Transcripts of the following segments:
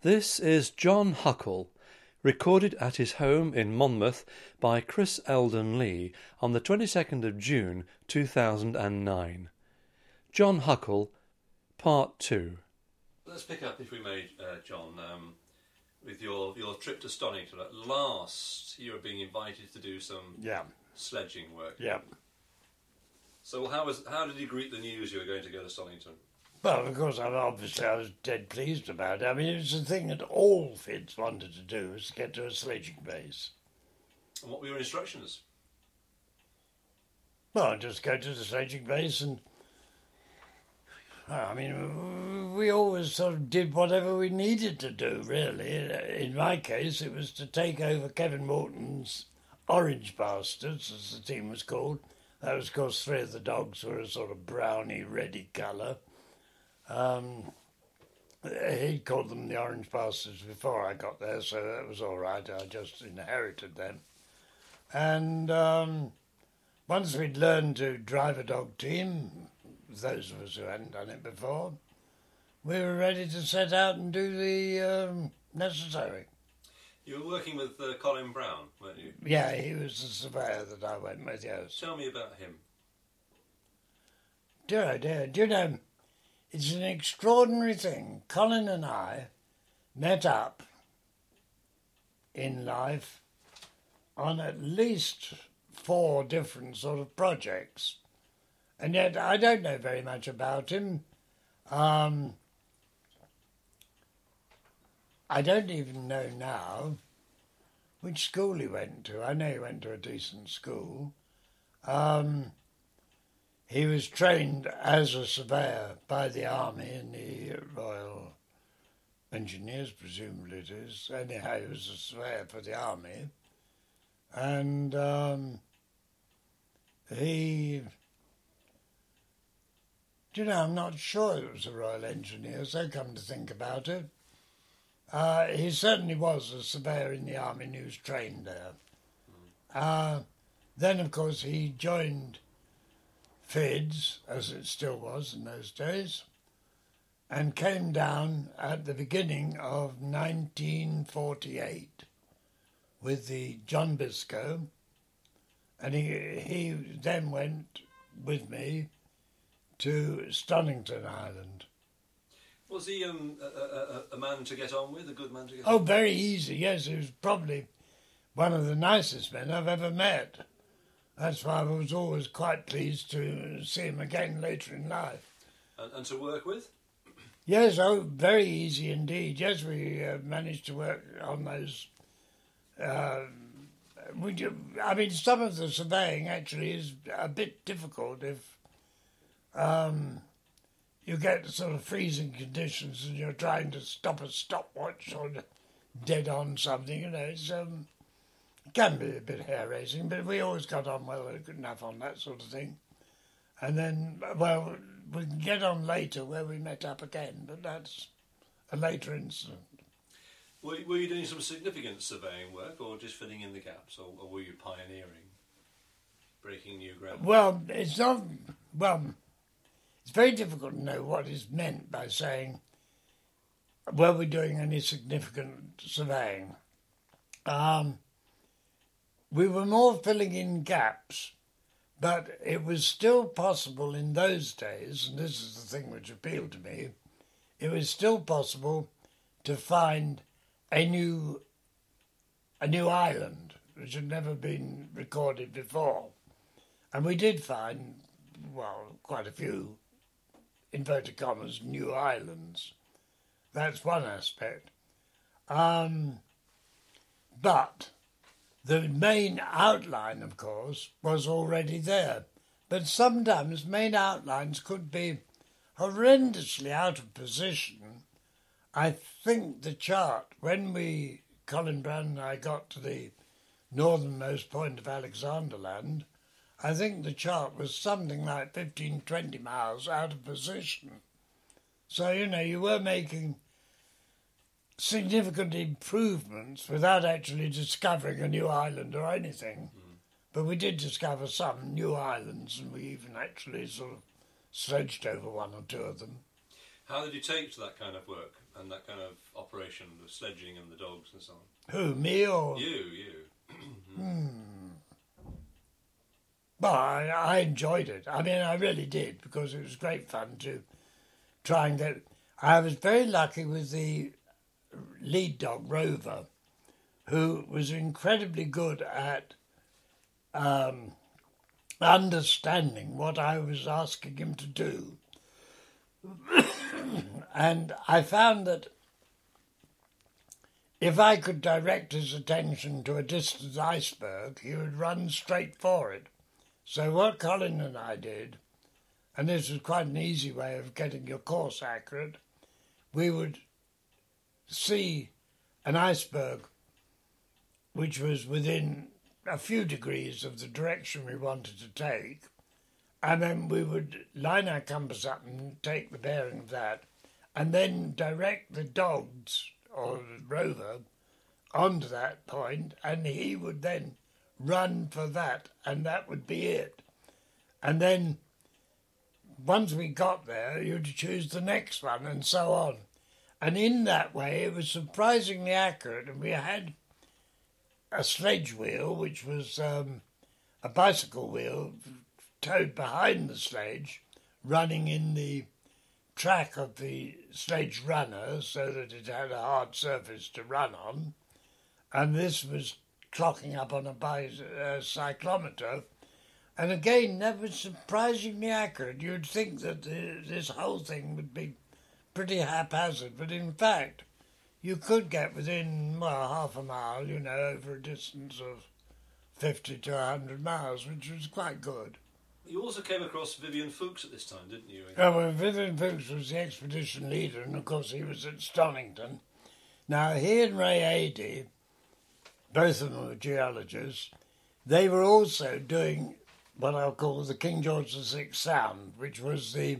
This is John Huckle, recorded at his home in Monmouth by Chris Eldon Lee on the 22nd of June 2009. John Huckle, Part 2. Let's pick up, if we may, John, with your trip to Stonington. At last, you were being invited to do some sledging work. Yeah. So how did you greet the news you were going to go to Stonington? Well, of course, I was dead pleased about it. I mean, it was the thing that all Fids wanted to do, was to get to a sledging base. And what were your instructions? Well, just go to the sledging base and... I mean, we always sort of did whatever we needed to do, really. In my case, it was to take over Kevin Morton's Orange Bastards, as the team was called. That was, of course, three of the dogs were a sort of browny-reddy colour. He called them the Orange Bastards before I got there, so that was all right. I just inherited them. And once we'd learned to drive a dog team, those of us who hadn't done it before, we were ready to set out and do the necessary. You were working with Colin Brown, weren't you? Yeah, he was the surveyor that I went with, yes. Tell me about him. Dear, do you know... It's an extraordinary thing. Colin and I met up in life on at least 4 different sort of projects. And yet I don't know very much about him. I don't even know now which school he went to. I know he went to a decent school. He was trained as a surveyor by the Army in the Royal Engineers, presumably it is. Anyhow, he was a surveyor for the Army. And I'm not sure it was the Royal Engineers, they come to think about it. He certainly was a surveyor in the Army and he was trained there. Then, of course, he joined Fids, as it still was in those days, and came down at the beginning of 1948 with the John Biscoe, and he then went with me to Stonington Island. Was he a man to get on with, a good man to get on with? Oh, very easy, yes. He was probably one of the nicest men I've ever met. That's why I was always quite pleased to see him again later in life. And to work with? Yes, very easy indeed. Yes, we managed to work on those. Some of the surveying actually is a bit difficult if you get sort of freezing conditions and you're trying to stop a stopwatch or dead on something, it's... It can be a bit hair-raising, but we always got on well and good enough on that sort of thing. And then, well, we can get on later where we met up again, but that's a later incident. Were you doing some significant surveying work or just filling in the gaps, or were you pioneering, breaking new ground? Well, it's very difficult to know what is meant by saying, were we doing any significant surveying? We were more filling in gaps, but it was still possible in those days, and this is the thing which appealed to me, it was still possible to find a new island, which had never been recorded before. And we did find, quite a few, inverted commas, new islands. That's one aspect. But the main outline, of course, was already there. But sometimes main outlines could be horrendously out of position. I think the chart, when Colin Brown and I got to the northernmost point of Alexanderland, I think the chart was something like 15, 20 miles out of position. So, you were making significant improvements without actually discovering a new island or anything. But we did discover some new islands, and we even actually sort of sledged over one or two of them. How did you take to that kind of work? and that kind of operation, the sledging and the dogs and so on? Who, me or? You. Well, I enjoyed it. I mean, I really did, because it was great fun to try and get... I was very lucky with the lead dog, Rover, who was incredibly good at understanding what I was asking him to do. And I found that if I could direct his attention to a distant iceberg, he would run straight for it. So what Colin and I did, and this was quite an easy way of getting your course accurate, we would see an iceberg which was within a few degrees of the direction we wanted to take, and then we would line our compass up and take the bearing of that, and then direct the dogs, or the Rover, onto that point, and he would then run for that, and that would be it. And then once we got there, you'd choose the next one, and so on. And in that way, it was surprisingly accurate, and we had a sledge wheel, which was a bicycle wheel towed behind the sledge, running in the track of the sledge runner so that it had a hard surface to run on. And this was clocking up on a cyclometer. And again, that was surprisingly accurate. You'd think that this whole thing would be pretty haphazard, but in fact, you could get within, well, half a mile, over a distance of 50 to 100 miles, which was quite good. You also came across Vivian Fuchs at this time, didn't you? Oh, well, Vivian Fuchs was the expedition leader, and of course he was at Stonington. Now, he and Ray Adey, both of them were geologists, they were also doing what I'll call the King George VI Sound, which was the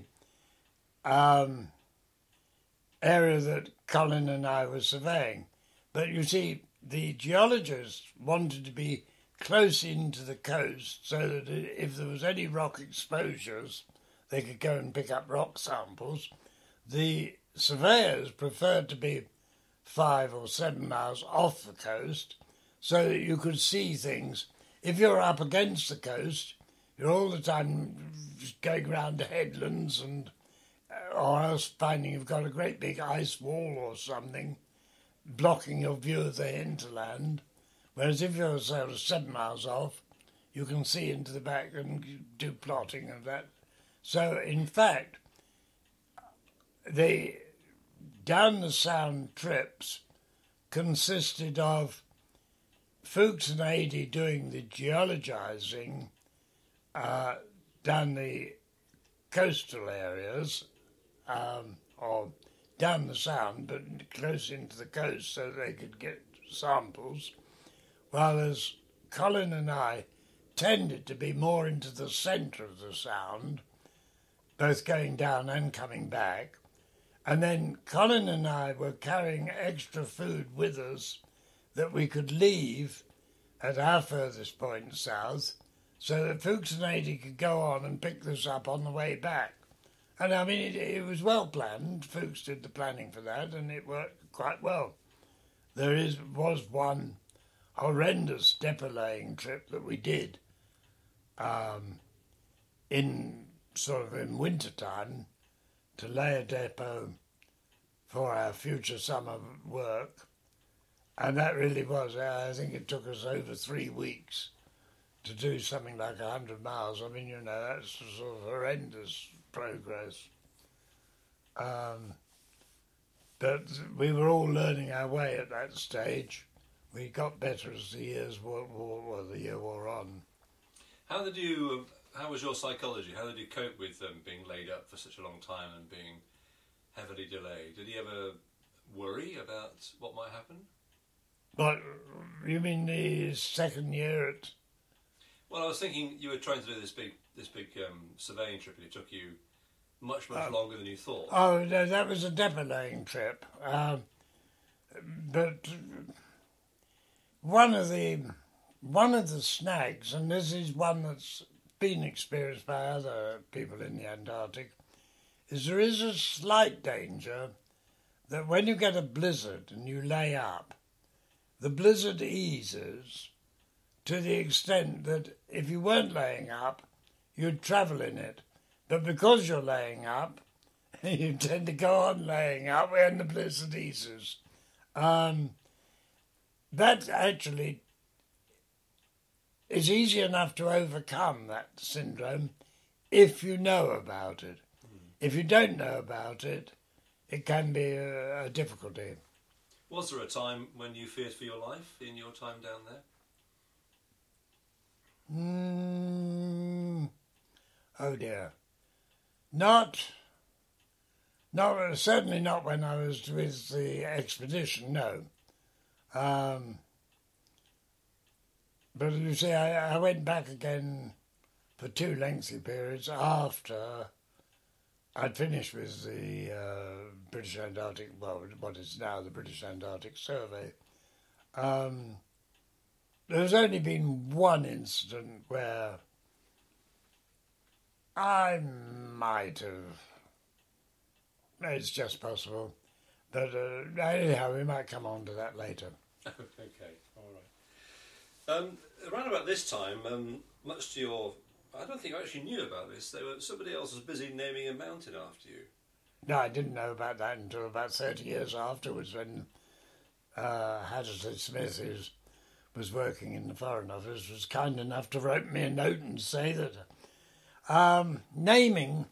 area that Colin and I were surveying. But you see, the geologists wanted to be close into the coast so that if there was any rock exposures, they could go and pick up rock samples. The surveyors preferred to be 5 or 7 miles off the coast so that you could see things. If you're up against the coast, you're all the time just going around the headlands and or else finding you've got a great big ice wall or something blocking your view of the hinterland. Whereas if you're sort of 7 miles off, you can see into the back and do plotting of that. So, in fact, the down the Sound trips consisted of Fuchs and Adey doing the geologising down the coastal areas, or down the Sound, but close into the coast so they could get samples, while as Colin and I tended to be more into the centre of the Sound, both going down and coming back. And then Colin and I were carrying extra food with us that we could leave at our furthest point south, so that Fuchs and Adey could go on and pick this up on the way back. And I mean, it was well planned. Fuchs did the planning for that, and it worked quite well. There was one horrendous depot-laying trip that we did in winter time to lay a depot for our future summer work, and that really was, I think it took us over 3 weeks to do something like 100 miles. I mean, that's sort of horrendous progress. But we were all learning our way at that stage. We got better as the year wore on. How was your psychology? How did you cope with being laid up for such a long time and being heavily delayed? Did he ever worry about what might happen? What, you mean the second year at... Well, I was thinking you were trying to do this big surveying trip, and it took you much longer than you thought. Oh, no, that was a depot-laying trip. But one of the snags, and this is one that's been experienced by other people in the Antarctic, is there is a slight danger that when you get a blizzard and you lay up, the blizzard eases to the extent that if you weren't laying up, you'd travel in it. But because you're laying up, you tend to go on laying up when the blizzard eases. That actually is easy enough to overcome, that syndrome, if you know about it. If you don't know about it, it can be a difficulty. Was there a time when you feared for your life in your time down there? Oh dear. Certainly not when I was with the expedition, no. But you see, I went back again for 2 lengthy periods after I'd finished with the British Antarctic, well, what is now the British Antarctic Survey. There's only been one incident where I might have, it's just possible, but anyhow, we might come on to that later. Okay, all right. Around about this time, much to your, I don't think I actually knew about this. Somebody else was busy naming a mountain after you. No, I didn't know about that until about 30 years afterwards, when Hattersley Smith, who was working in the Foreign Office, was kind enough to write me a note and say that naming,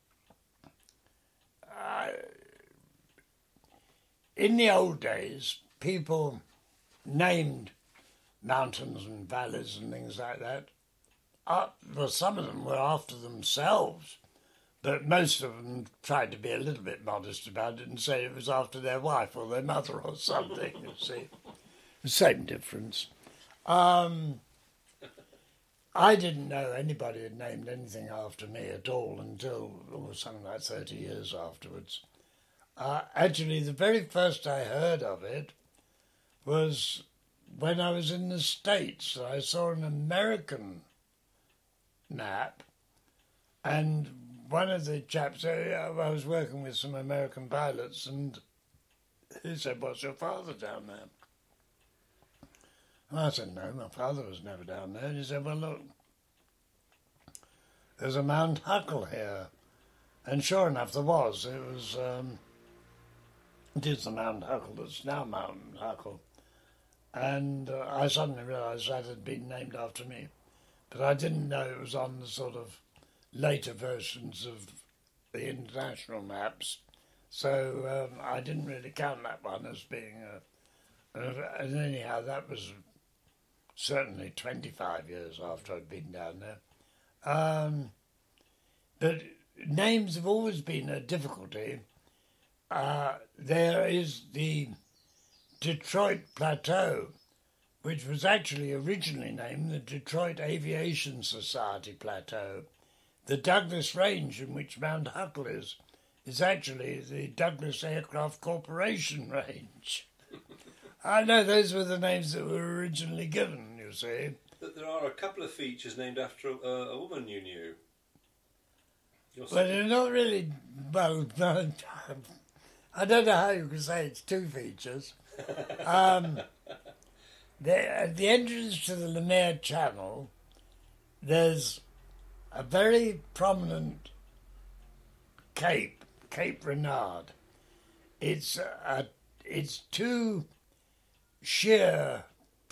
in the old days, people named mountains and valleys and things like that. Well, some of them were after themselves, but most of them tried to be a little bit modest about it and say it was after their wife or their mother or something, you see. The same difference. I didn't know anybody had named anything after me at all until something like 30 years afterwards. Actually, the very first I heard of it was when I was in the States. I saw an American map, and one of the chaps, I was working with some American pilots, and he said, "What's your father down there?" And I said, "No, my father was never down there." And he said, "Well, look, there's a Mount Huckle here." And sure enough, there was. It is the Mount Huckle that's now Mount Huckle. And I suddenly realised that had been named after me. But I didn't know it was on the sort of later versions of the international maps. So I didn't really count that one as being and anyhow, that was certainly 25 years after I'd been down there. But names have always been a difficulty. There is the Detroit Plateau, which was actually originally named the Detroit Aviation Society Plateau. The Douglas Range, in which Mount Huckle is actually the Douglas Aircraft Corporation Range. I know those were the names that were originally given, you see. But there are a couple of features named after a woman you knew. Well, they're not really, well, I don't know how you can say it's 2 features. At the entrance to the Lemaire Channel, there's a very prominent cape, Cape Renard. It's 2 sheer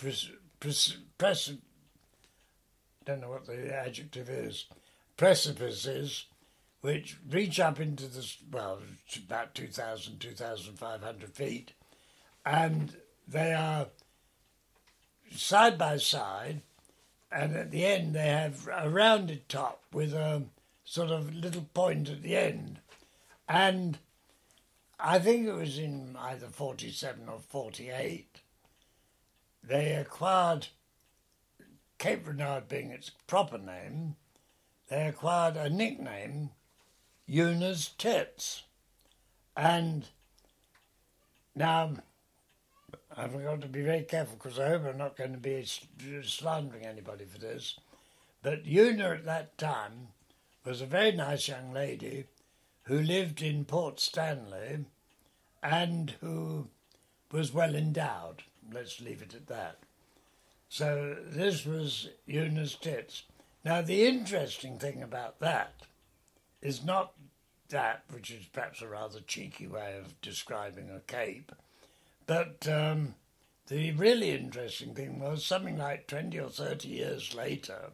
don't know what the adjective is, precipices, which reach up into about 2,000, 2,500 feet, and they are side by side, and at the end they have a rounded top with a sort of little point at the end. And I think it was in either 47 or 48, they acquired, Cape Renard being its proper name, they acquired a nickname, Una's Tits. And now, I've got to be very careful because I hope I'm not going to be slandering anybody for this, but Una at that time was a very nice young lady who lived in Port Stanley, and who was well endowed. Let's leave it at that. So this was Eunice Tits. Now the interesting thing about that is not that, which is perhaps a rather cheeky way of describing a cape, but the really interesting thing was something like 20 or 30 years later,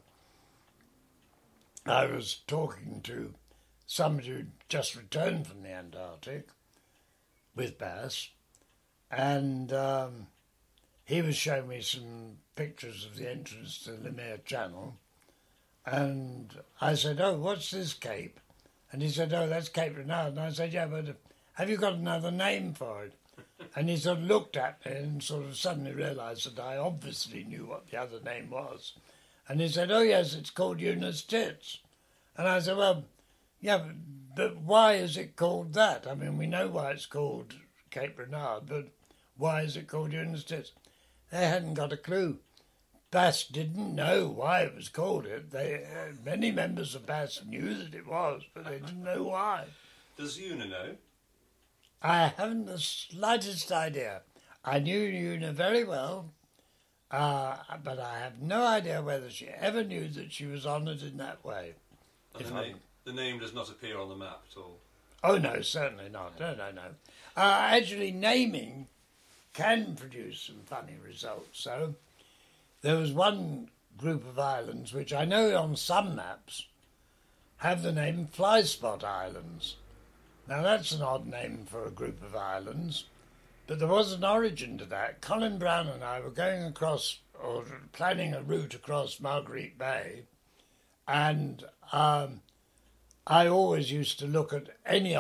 I was talking to somebody who'd just returned from the Antarctic with Bass, and he was showing me some pictures of the entrance to the Lemire Channel, and I said, "Oh, what's this cape?" And he said, "Oh, that's Cape Renard." And I said, "Yeah, but have you got another name for it?" And he sort of looked at me and sort of suddenly realised that I obviously knew what the other name was. And he said, "Oh, yes, it's called Eunice Tits." And I said, "Well, yeah, but why is it called that? I mean, we know why it's called Cape Renard, but why is it called Eunice Tits?" They hadn't got a clue. Bass didn't know why it was called it. Many members of Bass knew that it was, but they didn't know why. Does Una know? I haven't the slightest idea. I knew Una very well, but I have no idea whether she ever knew that she was honoured in that way. The name does not appear on the map at all? Oh, no, certainly not. No. Actually, naming can produce some funny results. So there was one group of islands which I know on some maps have the name Fly Spot Islands. Now that's an odd name for a group of islands, but there was an origin to that. Colin Brown and I were going across, or planning a route across Marguerite Bay, and I always used to look at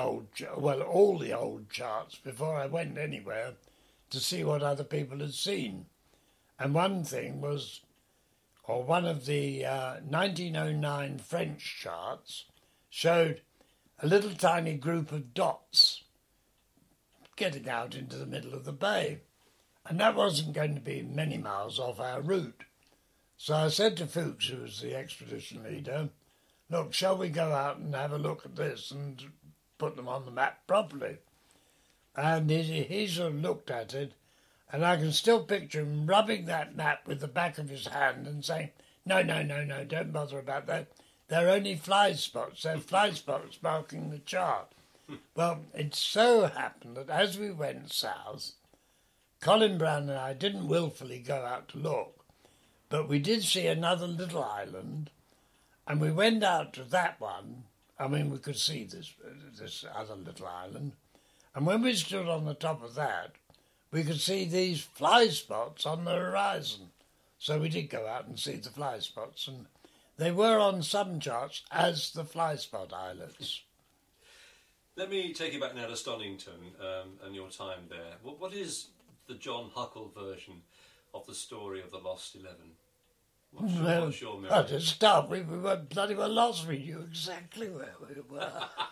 all the old charts before I went anywhere to see what other people had seen. And one thing was, or one of the 1909 French charts showed a little tiny group of dots getting out into the middle of the bay. And that wasn't going to be many miles off our route. So I said to Fuchs, who was the expedition leader, "Look, shall we go out and have a look at this and put them on the map properly?" And he sort of looked at it, and I can still picture him rubbing that map with the back of his hand and saying, No, don't bother about that. They're only fly spots. They're fly spots marking the chart." Well, it so happened that as we went south, Colin Brown and I didn't willfully go out to look, but we did see another little island, and we went out to that one. I mean, we could see this other little island, and when we stood on the top of that, we could see these fly spots on the horizon. So we did go out and see the fly spots, and they were on some charts as the fly spot islets. Let me take you back now to Stonington and your time there. What is the John Huckle version of the story of the Lost 11? What's your memory? To start, we weren't bloody well lost. We knew exactly where we were.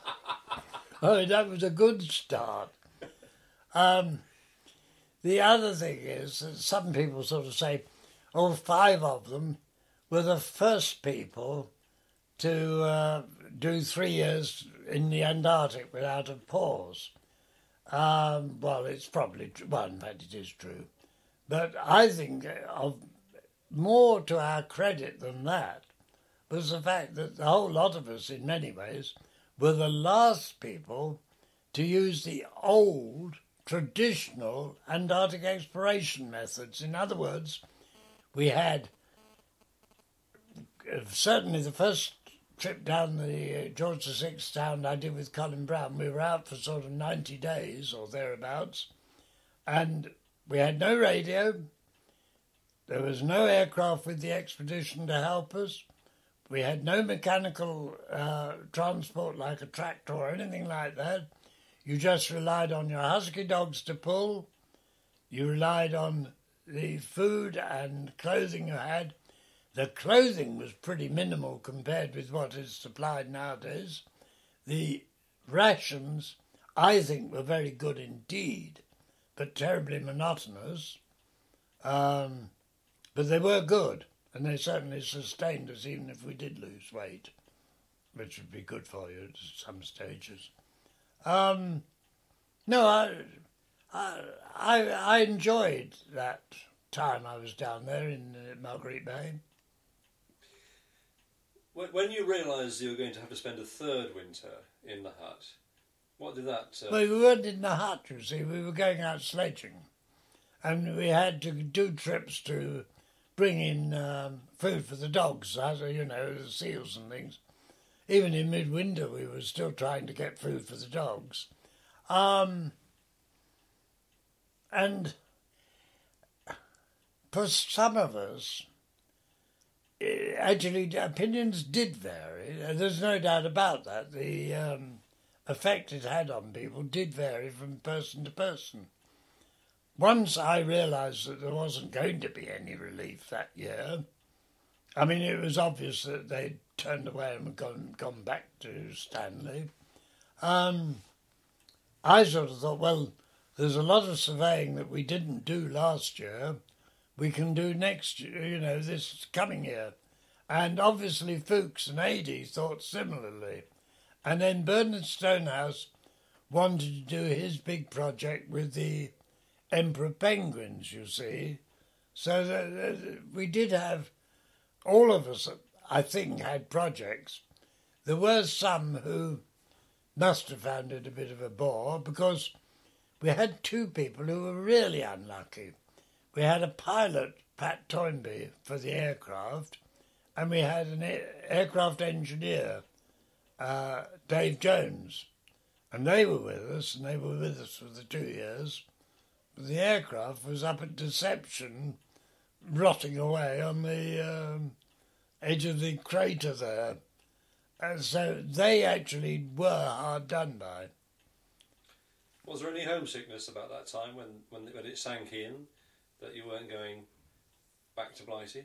That was a good start. The other thing is that some people sort of say, 5 of them were the first people to do 3 years in the Antarctic without a pause. Well, it's probably true. Well, in fact, it is true. But I think of more to our credit than that was the fact that the whole lot of us, in many ways, were the last people to use the old, traditional Antarctic exploration methods. In other words, we had certainly the first trip down the George VI Sound I did with Colin Brown, we were out for sort of 90 days or thereabouts, and we had no radio. There was no aircraft with the expedition to help us. We had no mechanical transport like a tractor or anything like that. You just relied on your husky dogs to pull. You relied on the food and clothing you had. The clothing was pretty minimal compared with what is supplied nowadays. The rations, I think, were very good indeed, but terribly monotonous. But they were good, and they certainly sustained us even if we did lose weight, which would be good for you at some stages. No, I enjoyed that time I was down there in Marguerite Bay. When you realised you were going to have to spend a third winter in the hut, what did that... Well, we weren't in the hut, you see. We were going out sledging. And we had to do trips to bring in food for the dogs, you know, the seals and things. Even in midwinter, we were still trying to get food for the dogs. And for some of us, actually, opinions did vary. There's no doubt about that. The effect it had on people did vary from person to person. Once I realised that there wasn't going to be any relief that year, I mean, it was obvious that they'd turned away and gone back to Stanley. I sort of thought, well, there's a lot of surveying that we didn't do last year we can do next year, you know, this coming year. And obviously Fuchs and Adey thought similarly. And then Bernard Stonehouse wanted to do his big project with the emperor penguins, you see. So we did have, all of us, I think, had projects. There were some who must have found it a bit of a bore because we had two people who were really unlucky. We had a pilot, Pat Toynbee, for the aircraft, and we had an aircraft engineer, Dave Jones. And they were with us, and they were with us for the 2 years. But the aircraft was up at Deception, rotting away on the edge of the crater there. And so they actually were hard done by. Was there any homesickness about that time when it sank in, that you weren't going back to Blighty?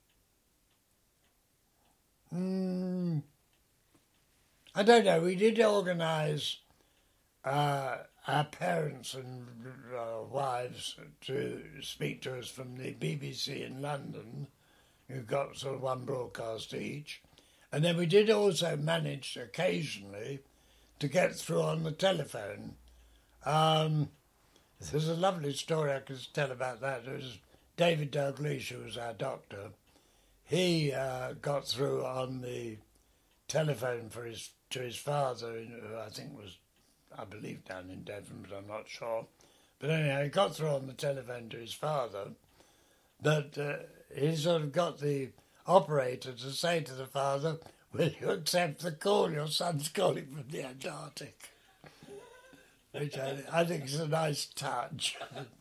I don't know. We did organise our parents and wives to speak to us from the BBC in London, who got sort of one broadcast each. And then we did also manage occasionally to get through on the telephone. There's a lovely story I could tell about that. It was David Dalgleish, who was our doctor. He got through on the telephone to his father, who I believe down in Devon, but I'm not sure. But anyhow, he got through on the telephone to his father, but he sort of got the operator to say to the father, "Will you accept the call? Your son's calling from the Antarctic." Which I think is a nice touch.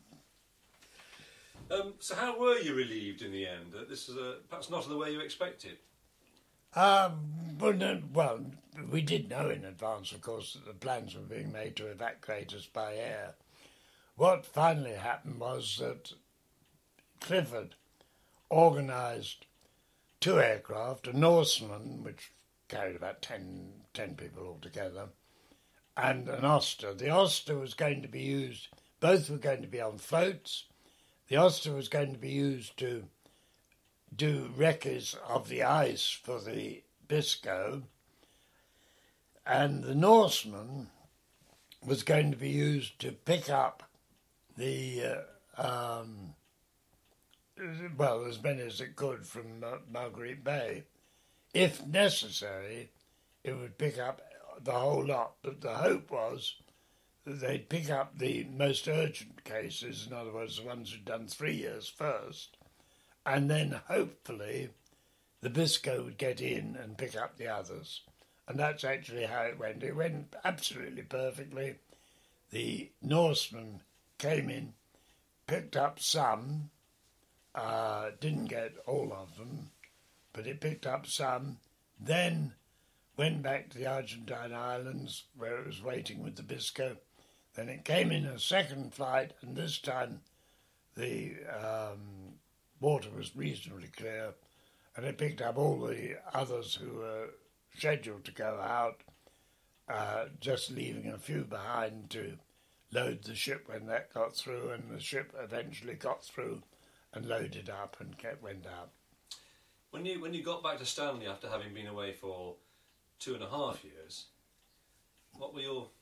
So how were you relieved in the end? This is perhaps not the way you expected. Well, we did know in advance, of course, that the plans were being made to evacuate us by air. What finally happened was that Clifford organised 2 aircraft, a Norseman, which carried about 10 people altogether, and an Oster. The Oster was going to be used, both were going to be on floats. The Oster was going to be used to do recce of the ice for the Biscoe, and the Norseman was going to be used to pick up the, as many as it could from Marguerite Bay. If necessary, it would pick up the whole lot, but the hope was that they'd pick up the most urgent cases, in other words, the ones who'd done 3 years first, and then hopefully the Biscoe would get in and pick up the others. And that's actually how it went. It went absolutely perfectly. The Norseman came in, picked up some, didn't get all of them, but it picked up some, then went back to the Argentine Islands where it was waiting with the Biscoe. Then it came in a second flight, and this time the water was reasonably clear, and it picked up all the others who were scheduled to go out, just leaving a few behind to load the ship when that got through, and the ship eventually got through and loaded up and went out. When you got back to Stanley after having been away for 2.5 years, what were your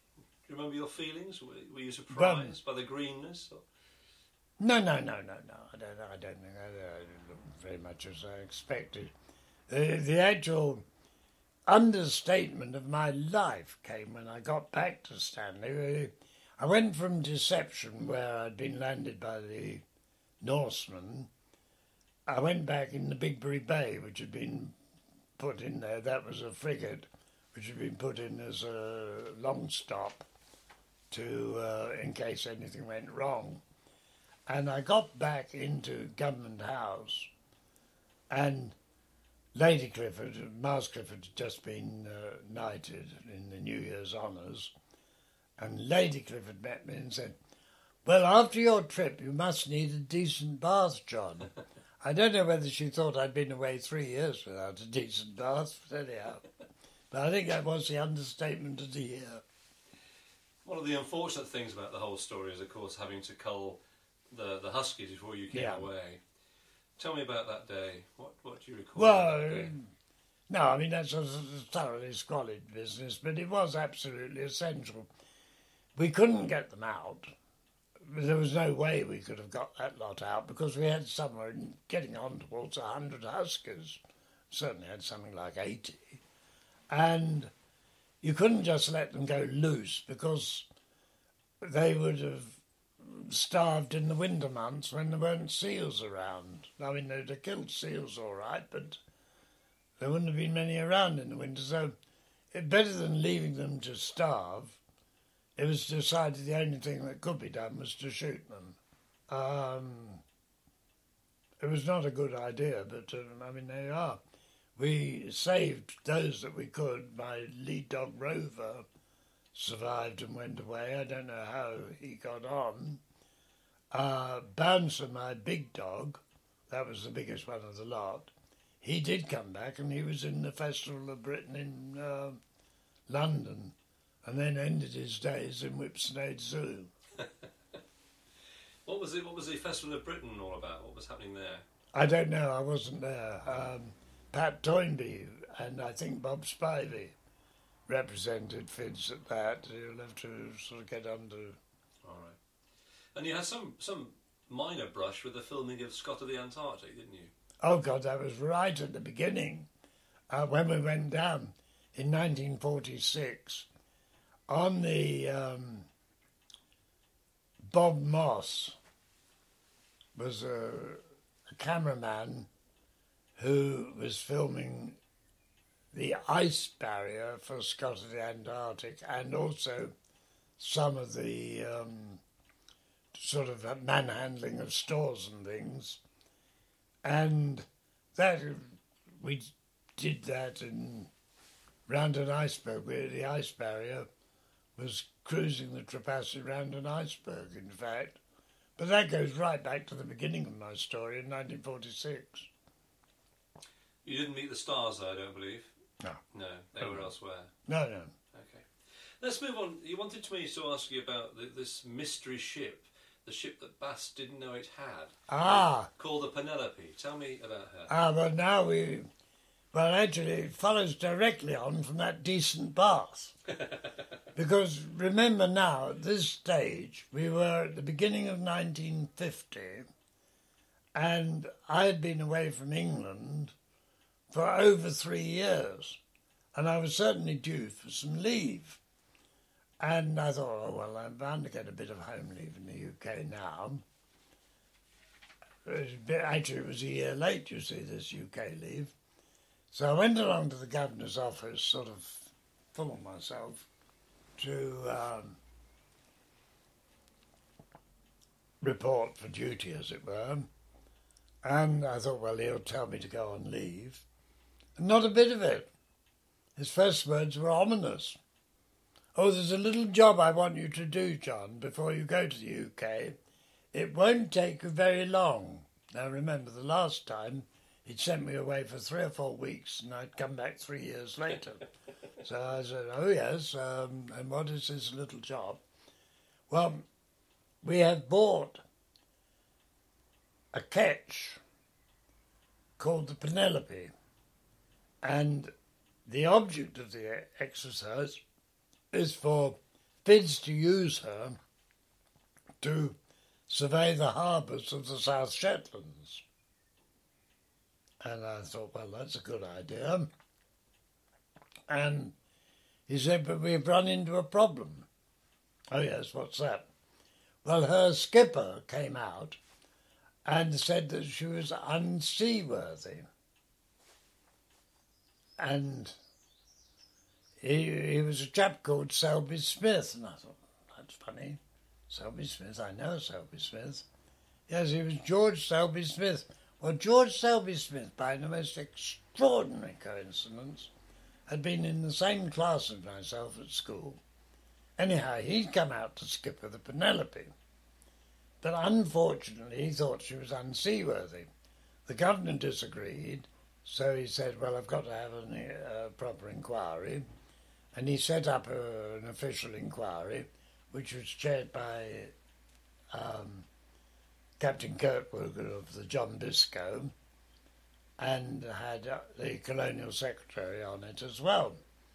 you remember your feelings? Were you surprised by the greenness? Or? No. I don't think I looked very much as I expected. The actual understatement of my life came when I got back to Stanley. I went from Deception, where I'd been landed by the Norsemen. I went back in the Bigbury Bay, which had been put in there. That was a frigate which had been put in as a long stop to in case anything went wrong. And I got back into Government House, and Lady Clifford, Mars Clifford, had just been knighted in the New Year's honours, and Lady Clifford met me and said, "Well, after your trip, you must need a decent bath, John." I don't know whether she thought I'd been away 3 years without a decent bath, but anyhow. But I think that was the understatement of the year. One of the unfortunate things about the whole story is, of course, having to cull the Huskies before you came away. Tell me about that day. What do you recall about that day? No, I mean, that's a thoroughly squalid business, but it was absolutely essential. We couldn't get them out. There was no way we could have got that lot out because we had somewhere getting on towards 100 Huskies. Certainly had something like 80. And you couldn't just let them go loose because they would have starved in the winter months when there weren't seals around. I mean, they'd have killed seals all right, but there wouldn't have been many around in the winter. So better than leaving them to starve, it was decided the only thing that could be done was to shoot them. It was not a good idea, but I mean, there you are. We saved those that we could. My lead dog Rover survived and went away. I don't know how he got on. Bouncer, my big dog, that was the biggest one of the lot, he did come back and he was in the Festival of Britain in London and then ended his days in Whipsnade Zoo. What was the Festival of Britain all about? What was happening there? I don't know, I wasn't there. Pat Toynbee and I think Bob Spivey represented Fidz at that. You'll have to sort of get under. All right. And you had some minor brush with the filming of Scott of the Antarctic, didn't you? Oh God, that was right at the beginning. When we went down in 1946 on the Bob Moss was a cameraman who was filming the ice barrier for Scott of the Antarctic and also some of the sort of manhandling of stores and things. And that we did that round an iceberg, where the ice barrier was cruising the Trapassi round an iceberg, in fact. But that goes right back to the beginning of my story in 1946. You didn't meet the stars, though, I don't believe. No. No, they were elsewhere. No. Okay. Let's move on. You wanted me to ask you about this mystery ship, the ship that Bass didn't know it had. Called the Penelope. Tell me about her. Well, now well, actually, it follows directly on from that decent bath. Because remember now, at this stage, we were at the beginning of 1950, and I had been away from England for over 3 years, and I was certainly due for some leave. And I thought, oh, well, I'm bound to get a bit of home leave in the UK now. Actually, it was a year late, you see, this UK leave. So I went along to the governor's office, sort of full of myself, to report for duty, as it were. And I thought, well, he'll tell me to go on leave. And not a bit of it. His first words were ominous. "Oh, there's a little job I want you to do, John, before you go to the UK. It won't take you very long." Now, remember, the last time he'd sent me away for 3 or 4 weeks and I'd come back 3 years later. So I said, "Oh, yes, and what is this little job?" "Well, we have bought a ketch called the Penelope, and the object of the exercise is for bids to use her to survey the harbours of the South Shetlands. And I thought, well, that's a good idea. And he said, but we've run into a problem. Oh, yes, what's that? Well, her skipper came out and said that she was unseaworthy. And he was a chap called Selby Smith. And I thought, that's funny. Selby Smith, I know Selby Smith. Yes, he was George Selby Smith. Well, George Selby Smith, by the most extraordinary coincidence, had been in the same class as myself at school. Anyhow, he'd come out to skipper the Penelope. But unfortunately, he thought she was unseaworthy. The governor disagreed, so he said, well, I've got to have a proper inquiry. And he set up an official inquiry, which was chaired by Captain Kirkwood of the John Biscoe, and had the Colonial Secretary on it as well.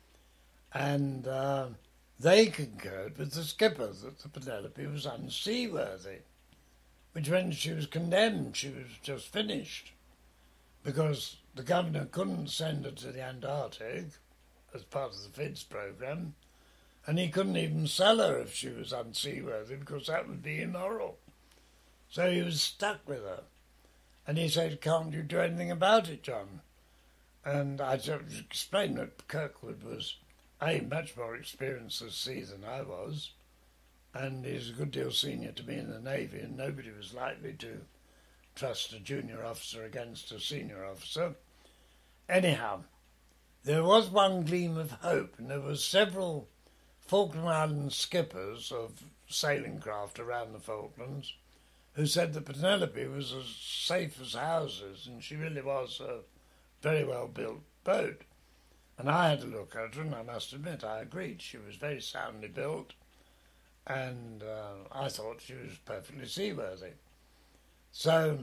And they concurred with the skipper that the Penelope was unseaworthy, which meant she was condemned, she was just finished, because the governor couldn't send her to the Antarctic as part of the FIDS programme, and he couldn't even sell her if she was unseaworthy, because that would be immoral. So he was stuck with her. And he said, can't you do anything about it, John? And I just explained that Kirkwood was, much more experienced at sea than I was, and he's a good deal senior to me in the Navy, and nobody was likely to trust a junior officer against a senior officer. Anyhow, there was one gleam of hope, and there were several Falkland Islands skippers of sailing craft around the Falklands who said the Penelope was as safe as houses, and she really was a very well-built boat. And I had a look at her, and I must admit I agreed. She was very soundly built, and I thought she was perfectly seaworthy. So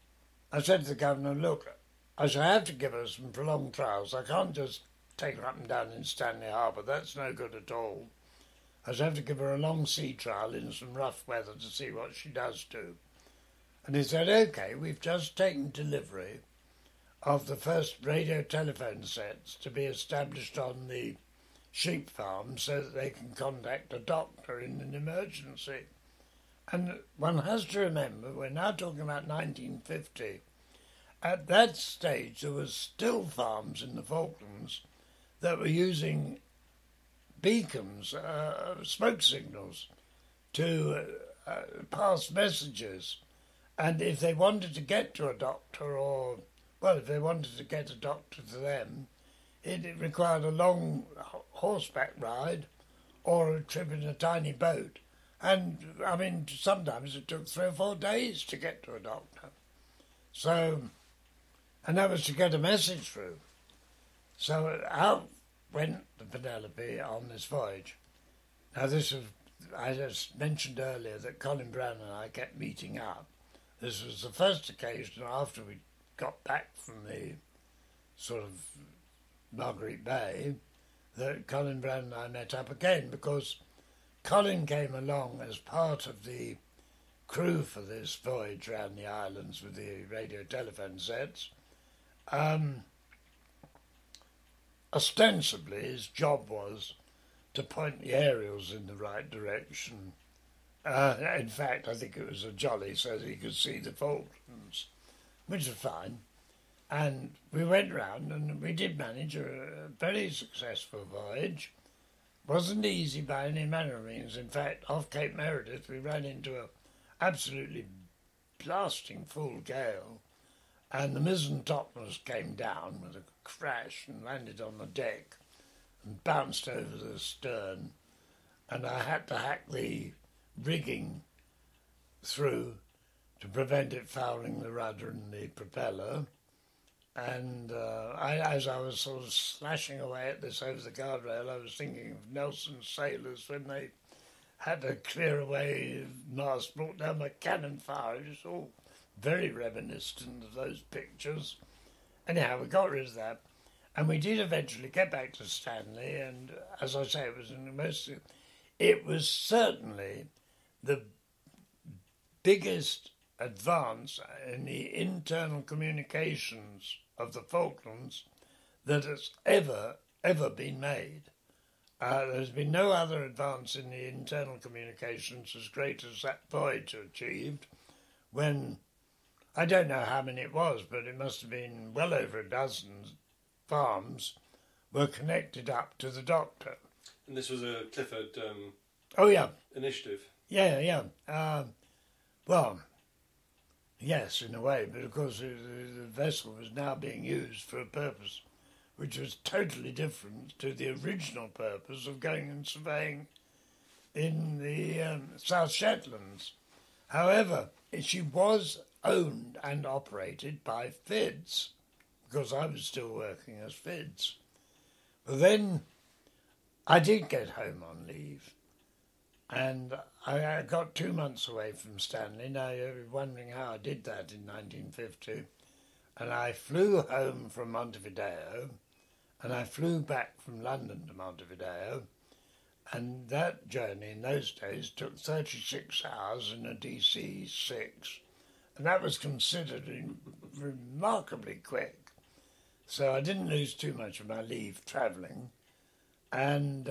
I said to the governor, look, I shall have to give her some prolonged trials. I can't just take her up and down in Stanley Harbour. That's no good at all. I shall have to give her a long sea trial in some rough weather to see what she does do. And he said, OK, we've just taken delivery of the first radio telephone sets to be established on the sheep farm so that they can contact a doctor in an emergency. And one has to remember, we're now talking about 1950. At that stage, there were still farms in the Falklands that were using beacons, smoke signals, to pass messages. And if they wanted to get to a doctor, if they wanted to get a doctor to them, it required a long horseback ride or a trip in a tiny boat. And, I mean, sometimes it took 3 or 4 days to get to a doctor. So, and that was to get a message through. So out went the Penelope on this voyage. Now this was, I just mentioned earlier that Colin Brown and I kept meeting up. This was the first occasion after we got back from the sort of Marguerite Bay that Colin Brown and I met up again, because Colin came along as part of the crew for this voyage around the islands with the radio telephone sets. Ostensibly, his job was to point the aerials in the right direction. In fact, I think it was a jolly so that he could see the Falklands, which was fine. And we went round and we did manage a very successful voyage. Wasn't easy by any manner of means. In fact, off Cape Meredith, we ran into a absolutely blasting full gale, and the mizzen topmast came down with a crash and landed on the deck and bounced over the stern, and I had to hack the rigging through to prevent it fouling the rudder and the propeller. And as I was sort of slashing away at this over the guardrail, I was thinking of Nelson's sailors when they had to clear away mast brought down by cannon fire. It was all very reminiscent of those pictures. Anyhow, we got rid of that, and we did eventually get back to Stanley, and as I say, it was it was certainly the biggest advance in the internal communications of the Falklands that has ever been made. There's been no other advance in the internal communications as great as that voyage achieved, when, I don't know how many it was, but it must have been well over a dozen farms were connected up to the Doctor. And this was a Clifford initiative? Yeah. Well, yes, in a way, but of course the vessel was now being used for a purpose which was totally different to the original purpose of going and surveying in the South Shetlands. However, she was owned and operated by FIDS, because I was still working as FIDS. But then I did get home on leave, and I got 2 months away from Stanley. Now you're wondering how I did that in 1950. And I flew home from Montevideo, and I flew back from London to Montevideo, and that journey in those days took 36 hours in a DC-6, and that was considered remarkably quick. So I didn't lose too much of my leave travelling, and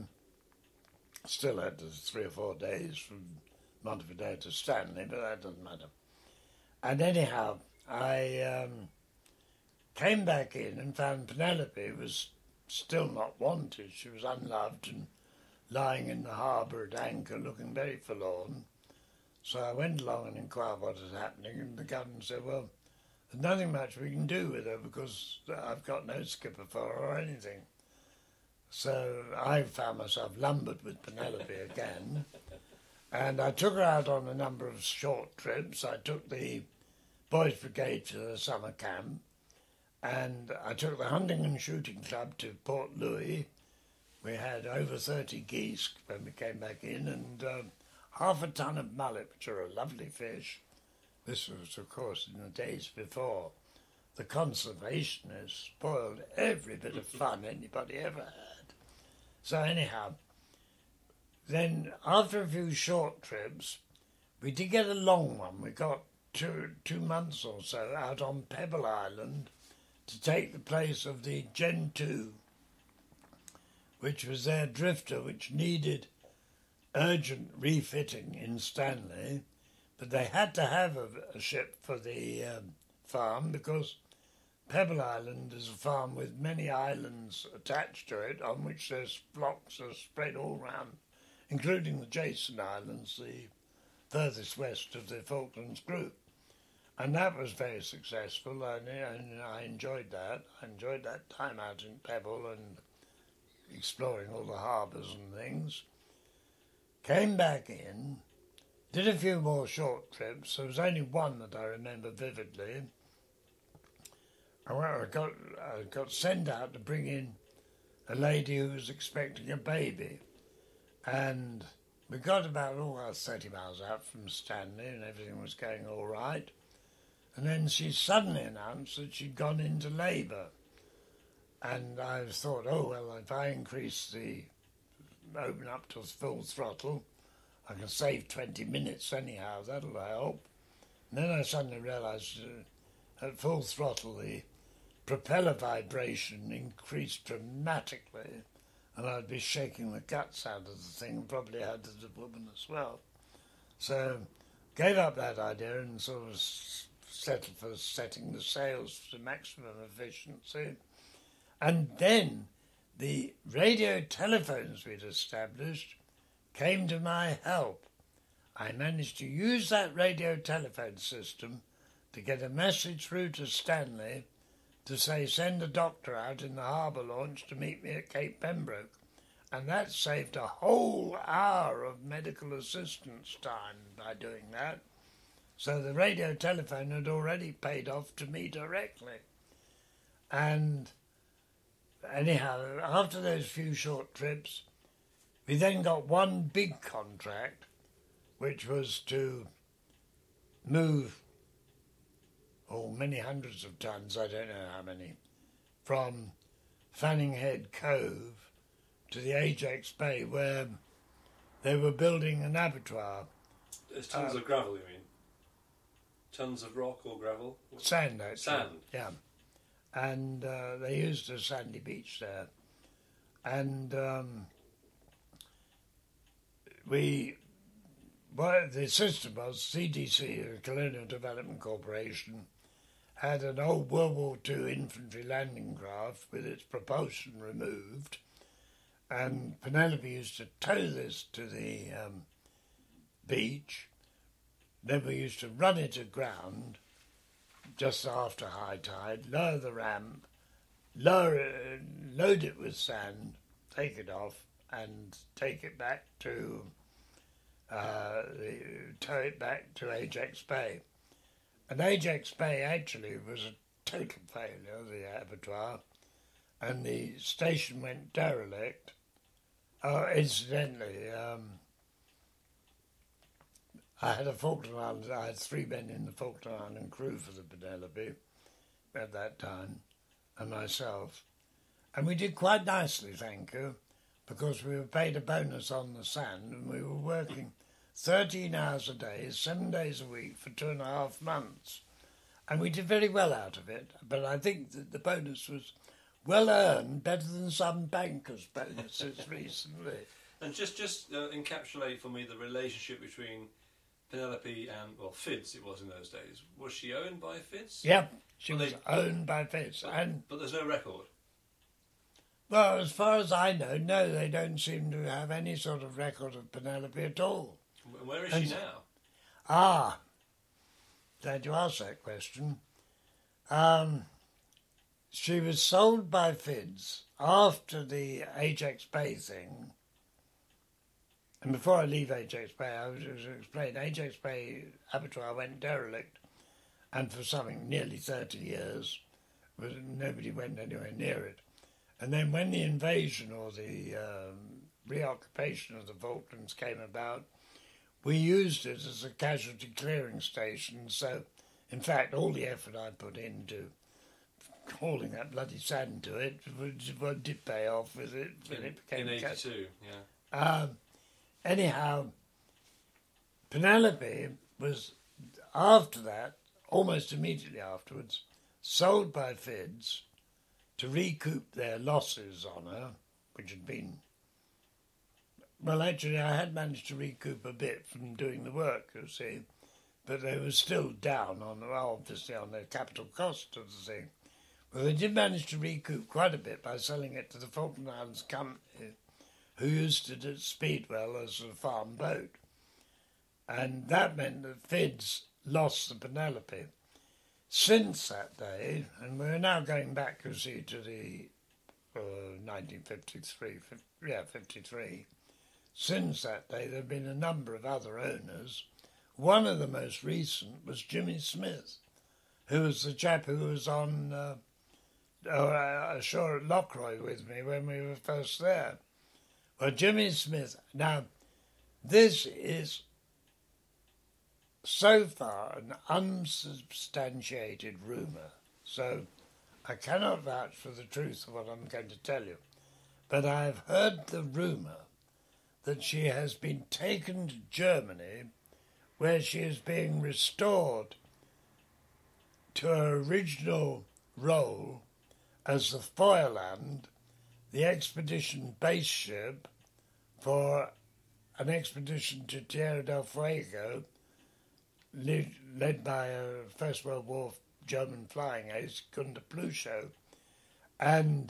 still had 3 or 4 days from Montevideo to Stanley, but that doesn't matter. And anyhow, I came back in and found Penelope was still not wanted. She was unloved and lying in the harbour at anchor looking very forlorn. So I went along and inquired what was happening, and the governor said, well, there's nothing much we can do with her because I've got no skipper for her or anything. So I found myself lumbered with Penelope again, and I took her out on a number of short trips. I took the Boys Brigade to the summer camp, and I took the Hunting and Shooting Club to Port Louis. We had over 30 geese when we came back in, and half a ton of mullet, which are a lovely fish. This was, of course, in the days before the conservationists spoiled every bit of fun anybody ever had. So anyhow, then after a few short trips, we did get a long one. We got two months or so out on Pebble Island to take the place of the Gen 2, which was their drifter, which needed urgent refitting in Stanley, but they had to have a ship for the farm because Pebble Island is a farm with many islands attached to it on which there's flocks are spread all round, including the Jason Islands, the furthest west of the Falklands group. And that was very successful, and I enjoyed that. I enjoyed that time out in Pebble and exploring all the harbours and things. Came back in, did a few more short trips. There was only one that I remember vividly. I got sent out to bring in a lady who was expecting a baby. And we got about 30 miles out from Stanley and everything was going all right. And then she suddenly announced that she'd gone into labour. And I thought, if I open up to full throttle, I can save 20 minutes anyhow, that'll help. And then I suddenly realised at full throttle the propeller vibration increased dramatically, and I'd be shaking the guts out of the thing, probably out of the woman as well. So gave up that idea and sort of settled for setting the sails to maximum efficiency. And then the radio telephones we'd established came to my help. I managed to use that radio telephone system to get a message through to Stanley to say, send a doctor out in the harbour launch to meet me at Cape Pembroke. And that saved a whole hour of medical assistance time by doing that. So the radio telephone had already paid off to me directly. And anyhow, after those few short trips, we then got one big contract, which was to move many hundreds of tons, I don't know how many, from Fanning Head Cove to the Ajax Bay, where they were building an abattoir. There's tons of gravel, you mean? Tons of rock or gravel? Sand, actually. Sand? Yeah. And they used a sandy beach there. And the system was CDC, the Colonial Development Corporation, had an old World War II infantry landing craft with its propulsion removed, and Penelope used to tow this to the beach. Then we used to run it aground just after high tide, lower the ramp, load it with sand, take it off, and take it back to tow it back to Ajax Bay. And Ajax Bay actually was a total failure, the abattoir, and the station went derelict. Incidentally, I had I had 3 men in the Falkland Island crew for the Penelope at that time, and myself. And we did quite nicely, thank you, because we were paid a bonus on the sand, and we were working 13 hours a day, 7 days a week for 2.5 months. And we did very well out of it, but I think that the bonus was well earned, better than some bankers' bonuses recently. And just encapsulate for me the relationship between Penelope and, well, Fidz it was in those days. Was she owned by Fidz? Yep, she was owned by Fidz. But there's no record? Well, as far as I know, no, they don't seem to have any sort of record of Penelope at all. Where is she now? Glad you asked that question. She was sold by Fidz after the Ajax Bay thing. And before I leave Ajax Bay, I was to explain, Ajax Bay abattoir went derelict, and for something nearly 30 years, nobody went anywhere near it. And then when the invasion or the reoccupation of the Falklands came about, we used it as a casualty clearing station. So, in fact, all the effort I put into hauling that bloody sand to it did pay off with it when it became in 82, yeah. Anyhow, Penelope was, after that, almost immediately afterwards, sold by Fidz to recoup their losses on her, which had been... Well, actually, I had managed to recoup a bit from doing the work, you see, but they were still down on, obviously, on their capital cost of the thing. Well, they did manage to recoup quite a bit by selling it to the Falkland Islands Company, who used it at Speedwell as a farm boat. And that meant that Fidz lost the Penelope. Since that day, and we're now going back, you see, to the 1953, 53, since that day there have been a number of other owners. One of the most recent was Jimmy Smith, who was the chap who was on ashore at Lockroy with me when we were first there. Well, Jimmy Smith, now, this is so far an unsubstantiated rumour, so I cannot vouch for the truth of what I'm going to tell you, but I've heard the rumour that she has been taken to Germany, where she is being restored to her original role as the Feuerland, the expedition base ship for an expedition to Tierra del Fuego, led by a First World War German flying ace, Gunda Pluschow. And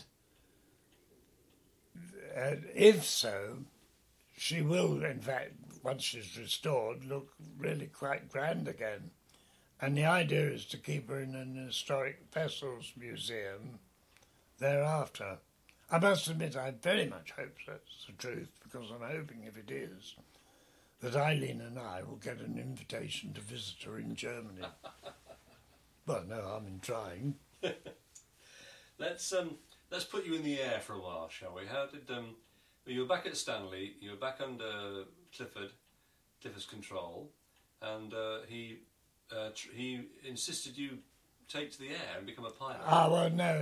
if so, she will, in fact, once she's restored, look really quite grand again. And the idea is to keep her in an historic vessels museum thereafter. I must admit, I very much hope that's the truth, because I'm hoping, if it is, that Eileen and I will get an invitation to visit her in Germany. Well, no harm in trying. Let's put you in the air for a while, shall we? How did you were back at Stanley, you were back under Clifford's control, and he insisted you take to the air and become a pilot. Well, no.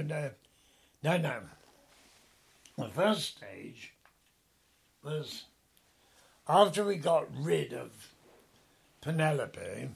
The first stage was after we got rid of Penelope,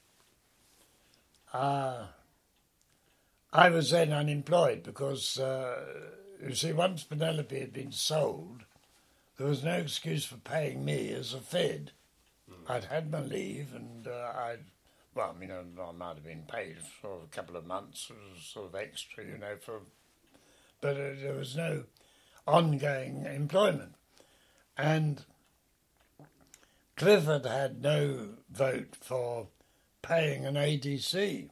I was then unemployed because, you see, once Penelope had been sold, there was no excuse for paying me as a fed. I'd had my leave and I might have been paid for a couple of months, sort of extra, but there was no ongoing employment. And Clifford had no vote for paying an ADC.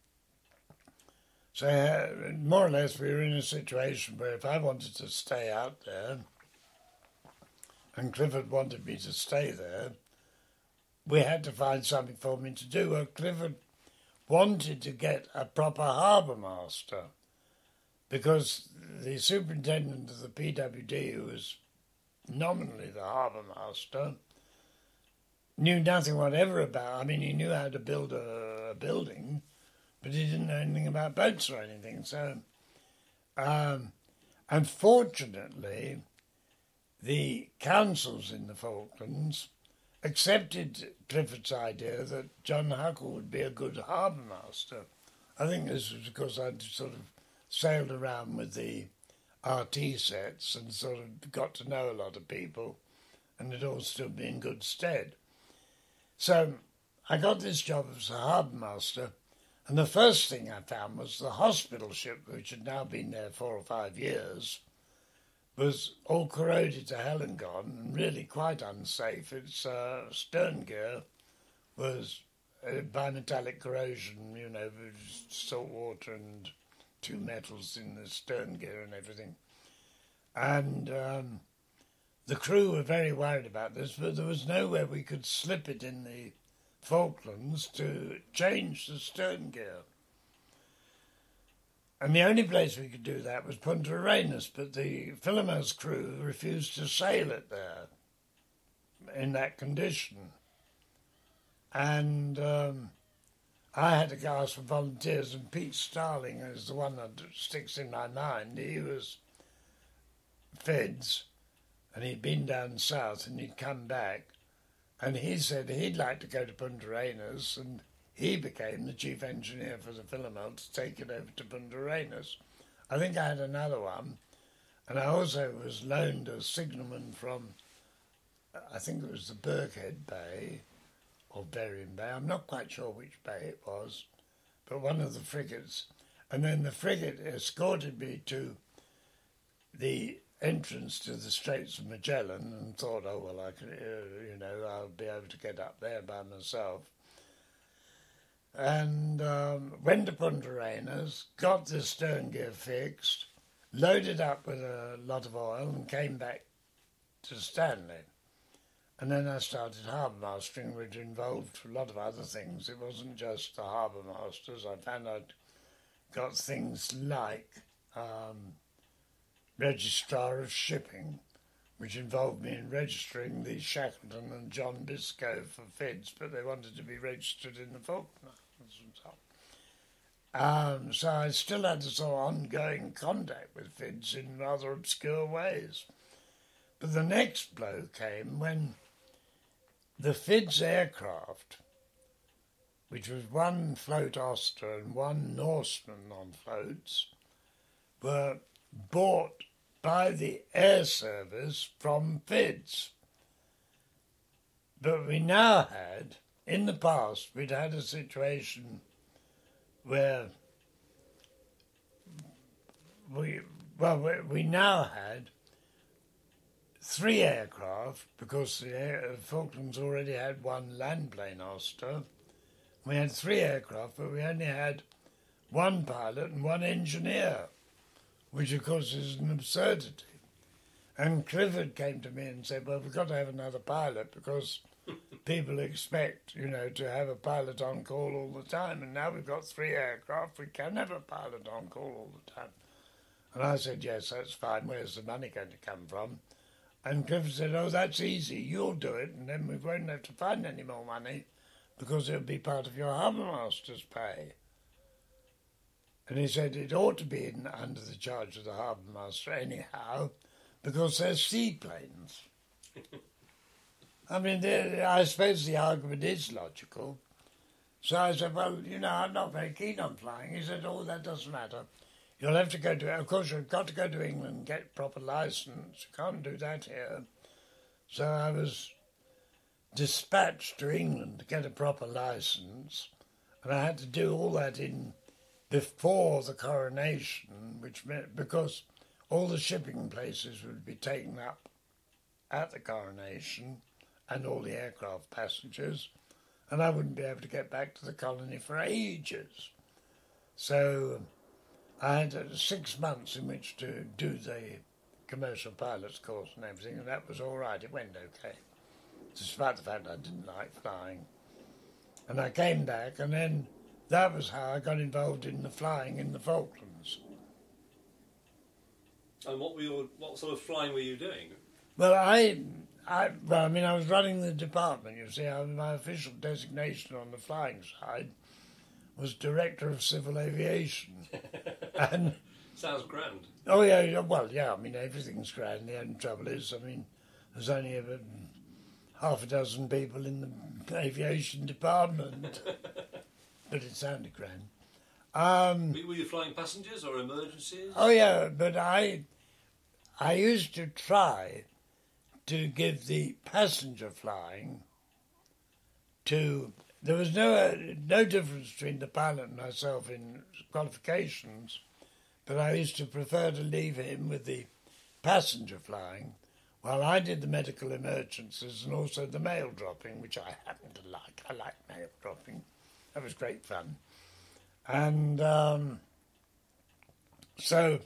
So more or less we were in a situation where if I wanted to stay out there and Clifford wanted me to stay there, we had to find something for me to do. Well, Clifford wanted to get a proper harbour master because the superintendent of the PWD, who was nominally the harbour master, knew nothing whatever about. I mean, he knew how to build a building, but he didn't know anything about boats or anything. So, unfortunately, the councils in the Falklands accepted Clifford's idea that John Huckle would be a good harbour master. I think this was because I'd sort of sailed around with the RT sets and sort of got to know a lot of people, and it all stood me in good stead. So I got this job as a harbour master, and the first thing I found was the hospital ship, which had now been there 4 or 5 years, was all corroded to hell and gone, and really quite unsafe. Its stern gear was bimetallic corrosion, with salt water and 2 metals in the stern gear and everything. And the crew were very worried about this, but there was nowhere we could slip it in the Falklands to change the stern gear. And the only place we could do that was Punta Arenas, but the Philomel's crew refused to sail it there in that condition. And I had to go ask for volunteers, and Pete Starling is the one that sticks in my mind. He was feds, and he'd been down south, and he'd come back, and he said he'd like to go to Punta Arenas, and he became the chief engineer for the Philomel to take it over to Punta Arenas. I think I had another one, and I also was loaned a signalman from, I think it was the Birkhead Bay, or Berrien Bay, I'm not quite sure which bay it was, but one of the frigates. And then the frigate escorted me to the entrance to the Straits of Magellan and thought, oh, well, I could, I'll be able to get up there by myself. And went to Punta Arenas, got the stern gear fixed, loaded up with a lot of oil and came back to Stanley. And then I started harbour mastering, which involved a lot of other things. It wasn't just the harbour masters. I found I'd got things like registrar of shipping, which involved me in registering the Shackleton and John Biscoe for feds, but they wanted to be registered in the Falklands and so on. So I still had this sort of ongoing contact with feds in rather obscure ways. But the next blow came when the Fid's aircraft, which was one float Oster and one Norseman on floats, were bought by the air service from Fids. But we now had, in the past, we'd had a situation where we now had 3 aircraft, because the Falklands already had 1 land plane Oster. We had 3 aircraft, but we only had 1 pilot and 1 engineer, which of course is an absurdity. And Clifford came to me and said, well, we've got to have another pilot because people expect, to have a pilot on call all the time, and now we've got 3 aircraft, we can have a pilot on call all the time. And I said, yes, that's fine, where's the money going to come from? And Clifford said, oh, that's easy, you'll do it, and then we won't have to find any more money because it'll be part of your harbour master's pay. And he said it ought to be under the charge of the harbour master anyhow, because they're seaplanes. I mean, I suppose the argument is logical. So I said, well, I'm not very keen on flying. He said, oh, that doesn't matter. You'll have to go to, of course, you've got to go to England and get proper licence. You can't do that here. So I was dispatched to England to get a proper licence, and I had to do all that before the coronation, which meant because all the shipping places would be taken up at the coronation and all the aircraft passengers, and I wouldn't be able to get back to the colony for ages. So I had 6 months in which to do the commercial pilot's course and everything, and that was all right. It went okay, despite the fact I didn't like flying. And I came back, and then that was how I got involved in the flying in the Falklands. And what sort of flying were you doing? Well, I was running the department, you see. My official designation on the flying side was Director of Civil Aviation. And sounds grand. Oh, yeah, well, yeah, I mean, everything's grand. The only trouble is, there's only about half a dozen people in the aviation department. But it sounded grand. Were you flying passengers or emergencies? Oh, yeah, but I used to try to give the passenger flying to... There was no difference between the pilot and myself in qualifications, but I used to prefer to leave him with the passenger flying while I did the medical emergencies and also the mail dropping, which I happen to like. I like mail dropping. That was great fun. And so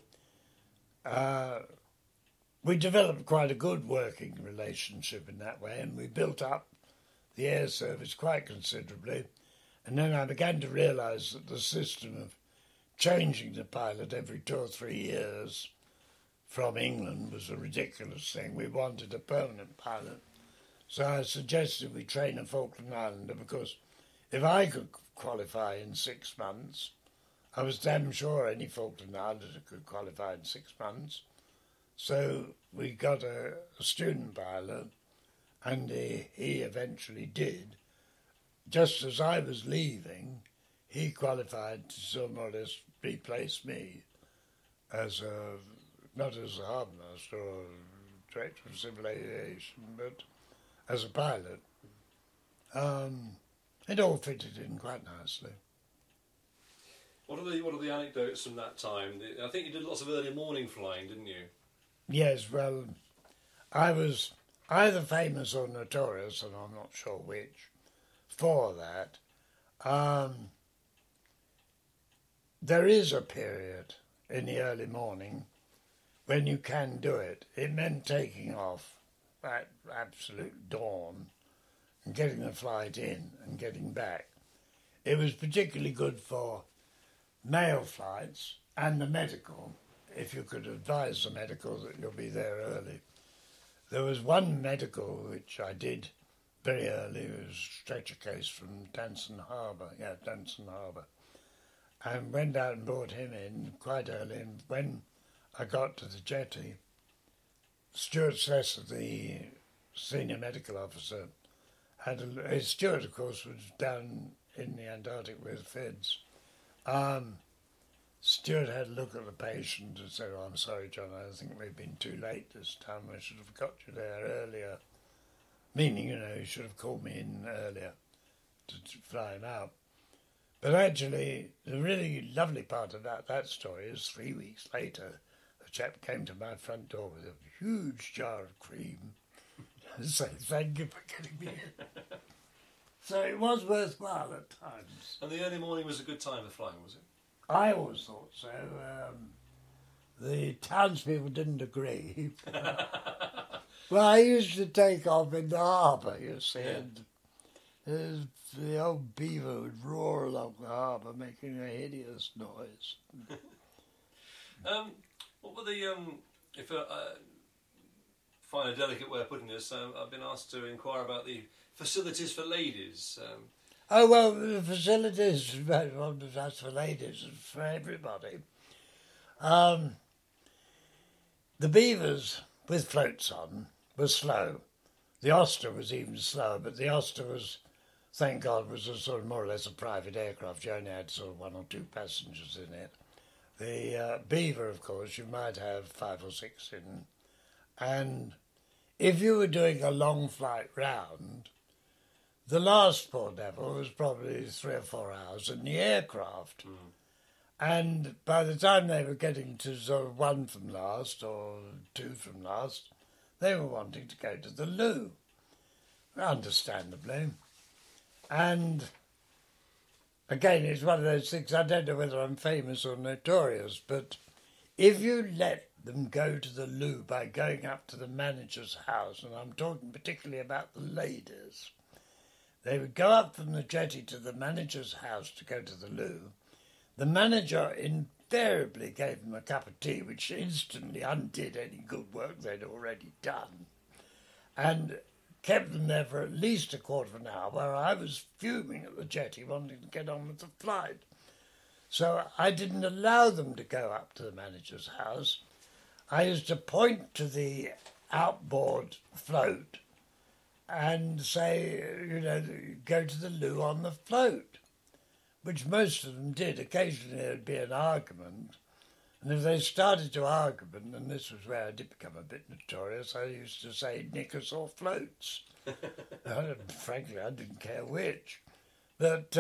we developed quite a good working relationship in that way, and we built up the air service quite considerably. And then I began to realise that the system of changing the pilot every 2 or 3 years from England was a ridiculous thing. We wanted a permanent pilot. So I suggested we train a Falkland Islander, because if I could qualify in 6 months, I was damn sure any Falkland Islander could qualify in 6 months. So we got a student pilot, and he eventually did. Just as I was leaving, he qualified to sort of replace me as not as a harbour master or director of civil aviation, but as a pilot. It all fitted in quite nicely. What are the anecdotes from that time? I think you did lots of early morning flying, didn't you? Yes, well, I was either famous or notorious, and I'm not sure which, for that. There is a period in the early morning when you can do it. It meant taking off at absolute dawn and getting the flight in and getting back. It was particularly good for mail flights and the medical, if you could advise the medical that you'll be there early. There was one medical which I did very early. It was a stretcher case from Danson Harbour, and went out and brought him in quite early. And when I got to the jetty, Stuart Slessor, the senior medical officer, his steward, of course, was down in the Antarctic with Fids. Stuart had a look at the patient and said, "Oh, I'm sorry, John, I think we've been too late this time. I should have got you there earlier." Meaning, he should have called me in earlier to fly him out. But actually, the really lovely part of that story is 3 weeks later, a chap came to my front door with a huge jar of cream and said, "Thank you for getting me in." So it was worthwhile at times. And the early morning was a good time for flying, was it? I always thought so. The townspeople didn't agree. Well, I used to take off in the harbour, you see, and the old beaver would roar along the harbour, making a hideous noise. What were the, if I find a delicate way of putting this, I've been asked to inquire about the facilities for ladies. Oh, well, the facilities, that's for ladies, it's for everybody. The beavers with floats on were slow. The Oster was even slower, but the Oster was, thank God, was a sort of more or less a private aircraft. You only had sort of 1 or 2 passengers in it. The Beaver, of course, you might have 5 or 6 in. And if you were doing a long flight round, the last poor devil was probably 3 or 4 hours in the aircraft. And by the time they were getting to sort of 1 from last or 2 from last, they were wanting to go to the loo, understandably. And again, it's one of those things, I don't know whether I'm famous or notorious, but if you let them go to the loo by going up to the manager's house, and I'm talking particularly about the ladies, they would go up from the jetty to the manager's house to go to the loo. The manager invariably gave them a cup of tea, which instantly undid any good work they'd already done, and kept them there for at least a quarter of an hour, where I was fuming at the jetty, wanting to get on with the flight. So I didn't allow them to go up to the manager's house. I used to point to the outboard float and say, go to the loo on the float, which most of them did. Occasionally there'd be an argument, and if they started to argument, and this was where I did become a bit notorious, I used to say knickers or floats. Frankly, I didn't care which. But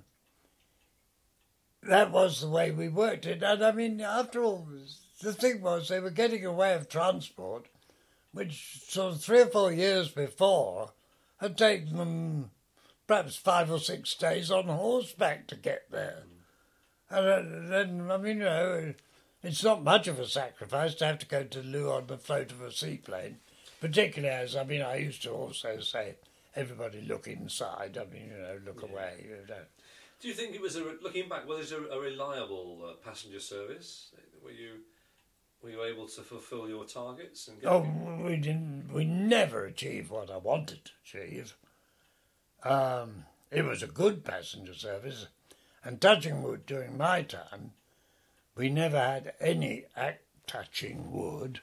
that was the way we worked it. And I mean, after all, the thing was they were getting a way of transport which sort of 3 or 4 years before had taken them perhaps 5 or 6 days on horseback to get there. And then, I mean, it's not much of a sacrifice to have to go to the loo on the float of a seaplane, particularly as, I used to also say, everybody look inside, look away. Do you think it was, looking back, was it a reliable passenger service? Were you able to fulfil your targets? And we didn't. We never achieved what I wanted to achieve. It was a good passenger service, and touching wood during my time, we never had any touching wood.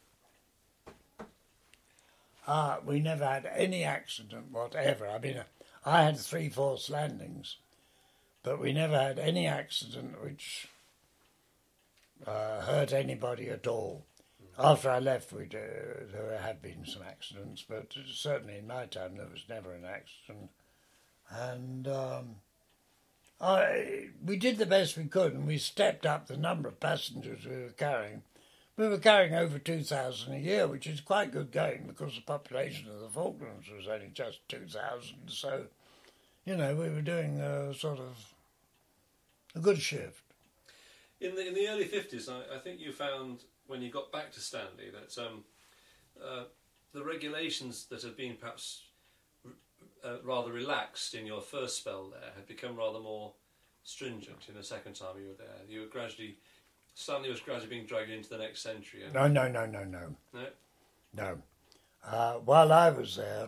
We never had any accident whatever. I had 3 forced landings, but we never had any accident which hurt anybody at all. After I left, there have been some accidents, but certainly in my time there was never an accident. And we did the best we could, and we stepped up the number of passengers we were carrying. We were carrying over 2,000 a year, which is quite good going because the population of the Falklands was only just 2,000. So, we were doing a sort of a good shift. In the early 50s, I think you found, when you got back to Stanley, that the regulations that had been perhaps rather relaxed in your first spell there had become rather more stringent in the second time you were there. Stanley was gradually being dragged into the next century. No. No. While I was there,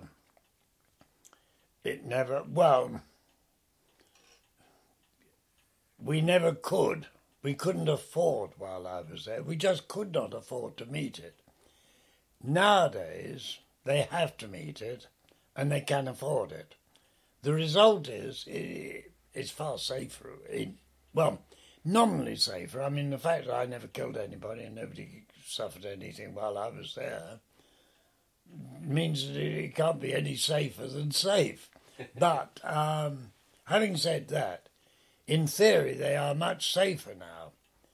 we never could. We couldn't afford while I was there. We just could not afford to meet it. Nowadays, they have to meet it, and they can afford it. The result is it's far safer. Nominally safer. The fact that I never killed anybody and nobody suffered anything while I was there means that it can't be any safer than safe. But having said that, in theory, they are much safer now.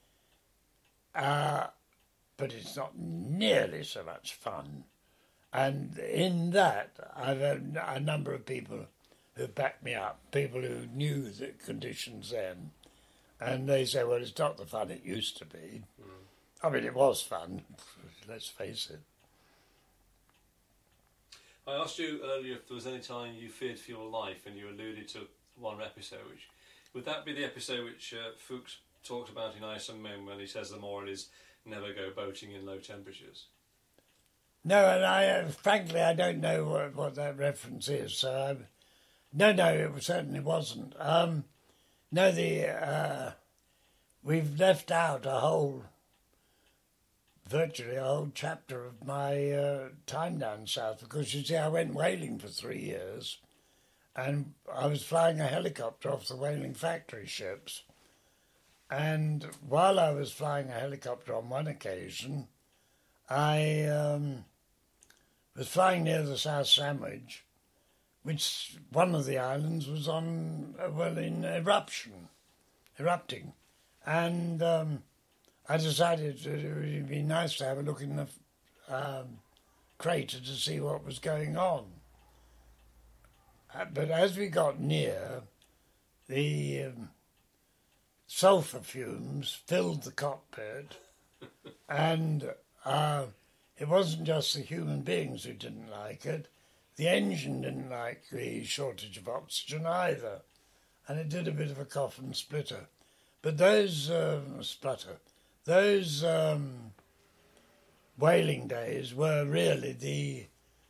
But it's not nearly so much fun. And in that, I've had a number of people who backed me up, people who knew the conditions then. And they say, well, it's not the fun it used to be. It was fun, let's face it. I asked you earlier if there was any time you feared for your life, and you alluded to one episode. Would that be the episode which Fuchs talked about in Ice and Men, when he says the moral is never go boating in low temperatures? No, and frankly, I don't know what that reference is. So, no, it certainly wasn't. We've left out a whole virtually a whole chapter of my time down south, because you see, I went whaling for 3 years, and I was flying a helicopter off the whaling factory ships. And while I was flying a helicopter on one occasion, I was flying near the South Sandwich, which one of the islands was in erupting. And I decided it would be nice to have a look in the crater to see what was going on. But as we got near, the sulphur fumes filled the cockpit, and it wasn't just the human beings who didn't like it. The engine didn't like the shortage of oxygen either, and it did a bit of a cough and splitter. But those whaling days were really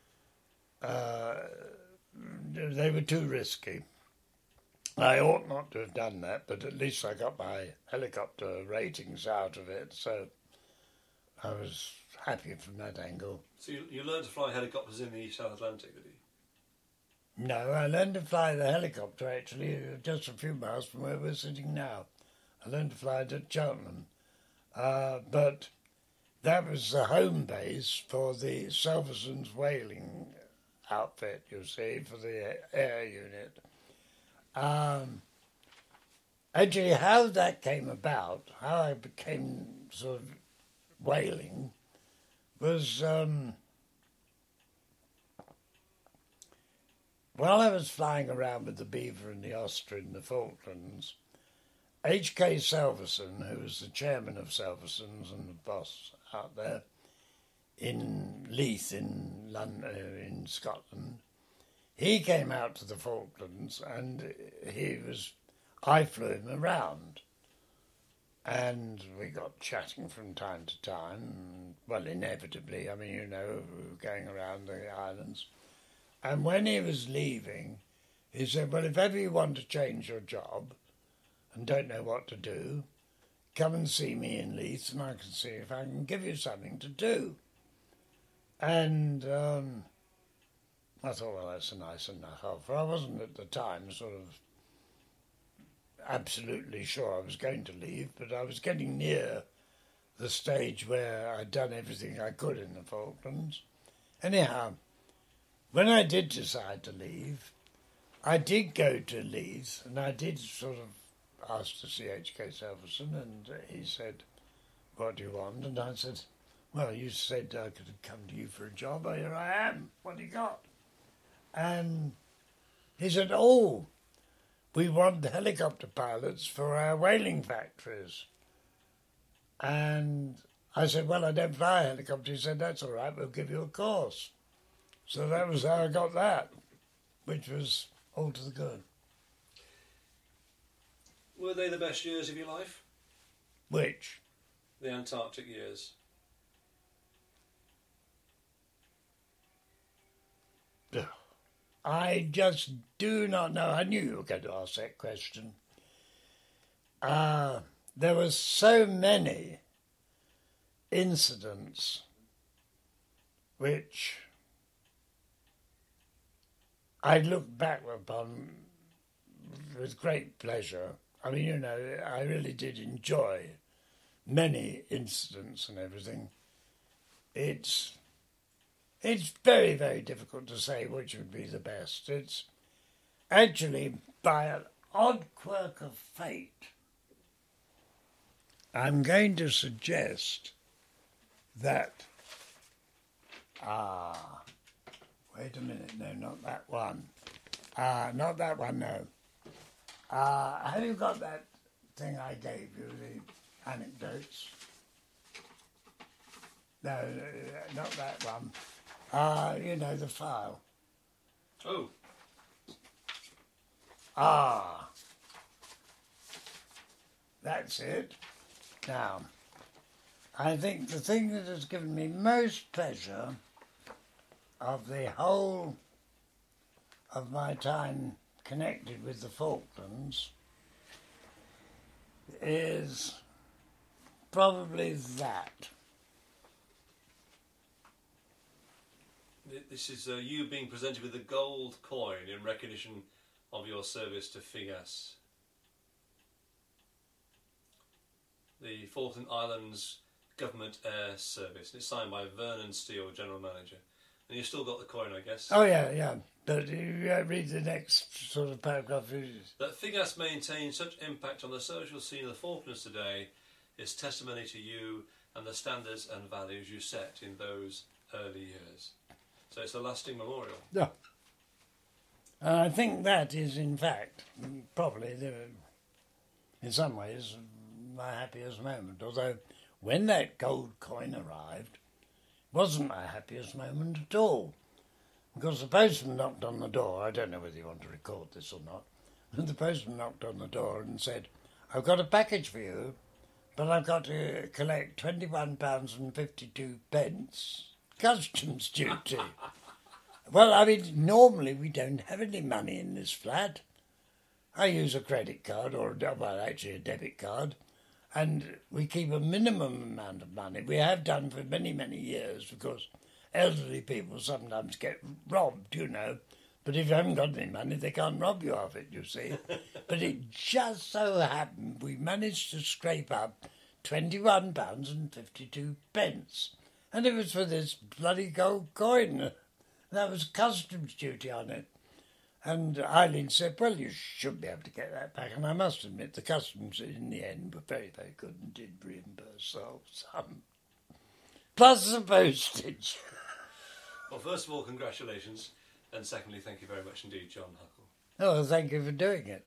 they were too risky. I ought not to have done that, but at least I got my helicopter ratings out of it, so I was happy from that angle. So you learned to fly helicopters in the South Atlantic, did you? No, I learned to fly the helicopter actually just a few miles from where we're sitting now. I learned to fly it at Cheltenham. But that was the home base for the Selverson's whaling outfit, you see, for the air unit. Actually, how that came about, how I became sort of whaling, was while I was flying around with the Beaver and the Osprey in the Falklands, H.K. Selverson, who was the chairman of Selverson's and the boss out there in Leith in London, in Scotland, he came out to the Falklands and I flew him around. And we got chatting from time to time, well, inevitably, I mean, you know, we were going around the islands. And when he was leaving, he said, well, if ever you want to change your job and don't know what to do, come and see me in Leith and I can see if I can give you something to do. And I thought, well, that's a nice enough offer. I wasn't at the time sort of absolutely sure I was going to leave, but I was getting near the stage where I'd done everything I could in the Falklands. Anyhow, when I did decide to leave, I did go to Leith, and I did sort of ask to see H.K. Selverson, and he said, what do you want? And I said, well, you said I could come to you for a job. Here I am. What do you got? And he said, oh, we want helicopter pilots for our whaling factories. And I said, well, I don't fly a helicopter. He said, that's all right, we'll give you a course. So that was how I got that, which was all to the good. Were they the best years of your life? Which? The Antarctic years. I just do not know. I knew you were going to ask that question. There were so many incidents which I look back upon with great pleasure. I mean, you know, I really did enjoy many incidents and everything. It's very, very difficult to say which would be the best. It's actually, by an odd quirk of fate, I'm going to suggest that... wait a minute, no, not that one. Not that one, no. Have you got that thing I gave you, the anecdotes? No, not that one. You know, the file. Oh. That's it. Now, I think the thing that has given me most pleasure of the whole of my time connected with the Falklands is probably that. This is you being presented with a gold coin in recognition of your service to FIGAS, the Falkland Islands Government Air Service. It's signed by Vernon Steele, General Manager. And you've still got the coin, I guess? Oh, yeah. But you read the next sort of paragraph. That FIGAS maintains such impact on the social scene of the Falklands today is testimony to you and the standards and values you set in those early years. So it's a lasting memorial. Yeah. And I think that is, in fact, probably, in some ways, my happiest moment. Although, when that gold coin arrived, it wasn't my happiest moment at all. Because the postman knocked on the door. I don't know whether you want to record this or not. The postman knocked on the door and said, "I've got a package for you, but I've got to collect £21.52 customs duty." Well, I mean, normally we don't have any money in this flat. I use a credit card, actually a debit card, and we keep a minimum amount of money. We have done for many, many years, because elderly people sometimes get robbed, you know. But if you haven't got any money, they can't rob you of it, you see. But it just so happened we managed to scrape up £21.52. And it was for this bloody gold coin. That was customs duty on it. And Eileen said, "Well, you should be able to get that back." And I must admit, the customs in the end were very, very good and did reimburse some. Plus the postage. Well, first of all, congratulations. And secondly, thank you very much indeed, John Huckle. Oh, thank you for doing it.